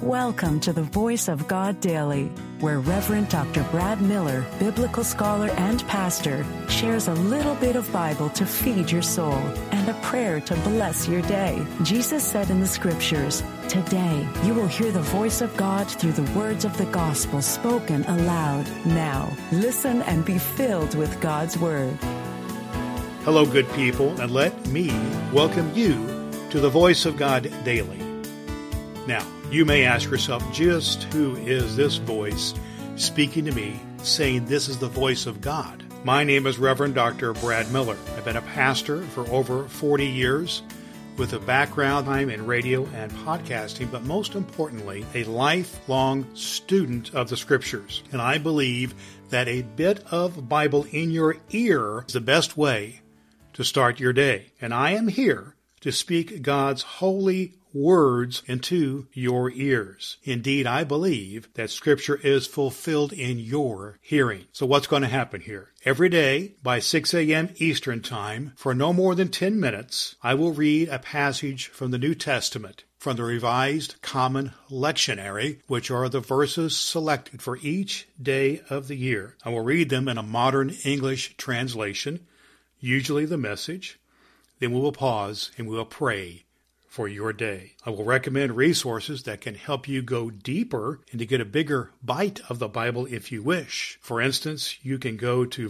Welcome to the Voice of God Daily, where Reverend Dr. Brad Miller, biblical scholar and pastor, shares a little bit of Bible to feed your soul and a prayer to bless your day. Jesus said in the Scriptures, "Today you will hear the voice of God through the words of the gospel spoken aloud." Now, listen and be filled with God's Word. Hello, good people, and let me welcome you to the Voice of God Daily. Now, you may ask yourself, just who is this voice speaking to me, saying this is the voice of God? My name is Reverend Dr. Brad Miller. I've been a pastor for over 40 years with a background in radio and podcasting, but most importantly, a lifelong student of the Scriptures. And I believe that a bit of Bible in your ear is the best way to start your day. And I am here to speak God's holy words into your ears. Indeed, I believe that Scripture is fulfilled in your hearing. So what's going to happen here? Every day by 6 a.m. Eastern Time, for no more than 10 minutes, I will read a passage from the New Testament, from the Revised Common Lectionary, which are the verses selected for each day of the year. I will read them in a modern English translation, usually the Message. Then we will pause and we will pray for your day. I will recommend resources that can help you go deeper and to get a bigger bite of the Bible if you wish. For instance, you can go to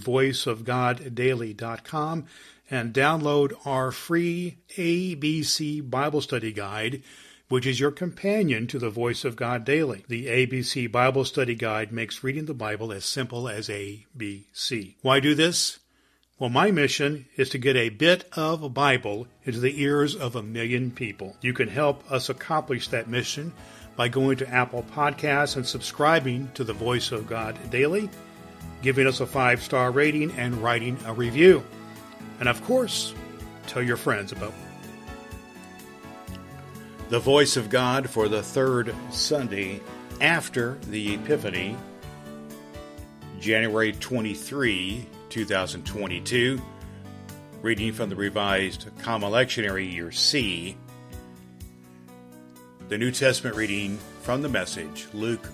voiceofgoddaily.com and download our free ABC Bible Study Guide, which is your companion to the Voice of God Daily. The ABC Bible Study Guide makes reading the Bible as simple as ABC. Why do this? Well, my mission is to get a bit of Bible into the ears of 1 million people. You can help us accomplish that mission by going to Apple Podcasts and subscribing to the Voice of God Daily, giving us a 5-star rating, and writing a review. And of course, tell your friends about the Voice of God for the third Sunday after the Epiphany, January 23, 2022, reading from the Revised Common Lectionary, Year C. The New Testament reading from the Message, Luke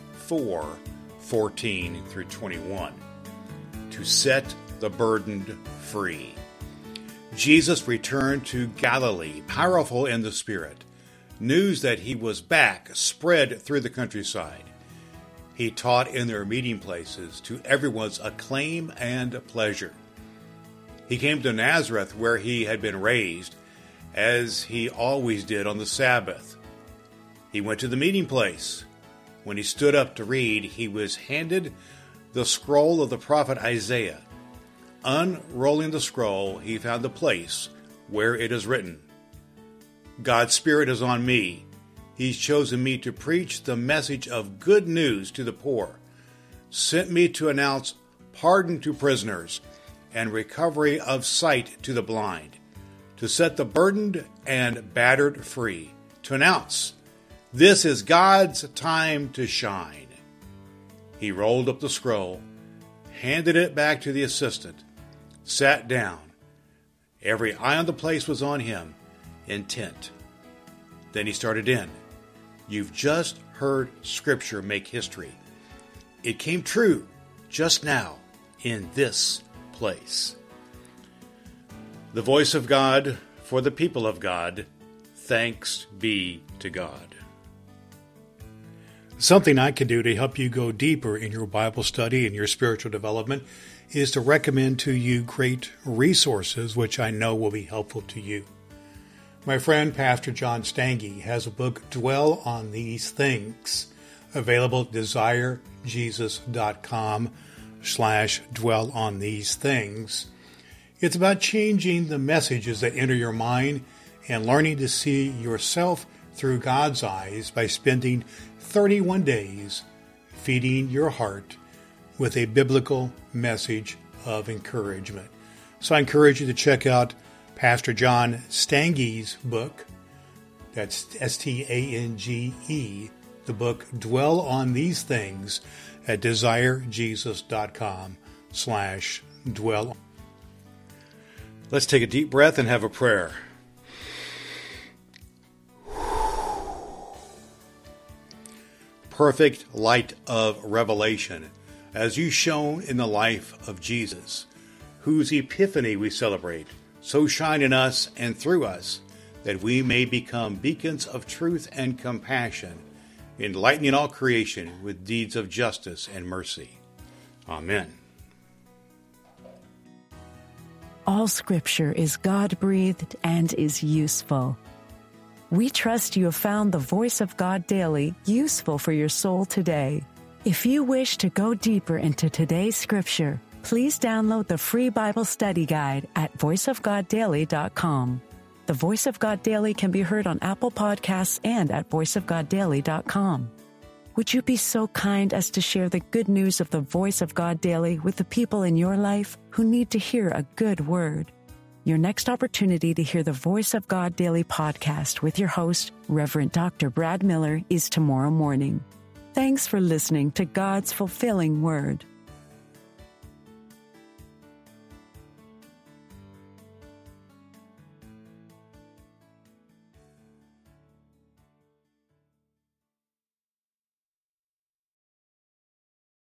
4:14 through 21. To set the burdened free. Jesus returned to Galilee, powerful in the Spirit. News that he was back spread through the countryside. He taught in their meeting places to everyone's acclaim and pleasure. He came to Nazareth where he had been raised, as he always did on the Sabbath. He went to the meeting place. When he stood up to read, he was handed the scroll of the prophet Isaiah. Unrolling the scroll, he found the place where it is written, "God's Spirit is on me. He's chosen me to preach the message of good news to the poor, sent me to announce pardon to prisoners and recovery of sight to the blind, to set the burdened and battered free, to announce, this is God's time to shine." He rolled up the scroll, handed it back to the assistant, sat down. Every eye on the place was on him, intent. Then he started in. You've just heard Scripture make history. It came true just now in this place. The Voice of God for the people of God. Thanks be to God. Something I can do to help you go deeper in your Bible study and your spiritual development is to recommend to you great resources which I know will be helpful to you. My friend, Pastor John Stange, has a book, Dwell on These Things, available at desirejesus.com/dwell on these things. It's about changing the messages that enter your mind and learning to see yourself through God's eyes by spending 31 days feeding your heart with a biblical message of encouragement. So I encourage you to check out Pastor John Stange's book, that's Stange, the book Dwell on These Things, at desirejesus.com/dwell. Let's take a deep breath and have a prayer. perfect light of revelation, as you shone in the life of Jesus, whose epiphany we celebrate. So shine in us and through us, that we may become beacons of truth and compassion, enlightening all creation with deeds of justice and mercy. Amen. All Scripture is God-breathed and is useful. We trust you have found the Voice of God Daily useful for your soul today. If you wish to go deeper into today's Scripture, please download the free Bible study guide at voiceofgoddaily.com. The Voice of God Daily can be heard on Apple Podcasts and at voiceofgoddaily.com. Would you be so kind as to share the good news of the Voice of God Daily with the people in your life who need to hear a good word? Your next opportunity to hear the Voice of God Daily podcast with your host, Reverend Dr. Brad Miller, is tomorrow morning. Thanks for listening to God's fulfilling Word.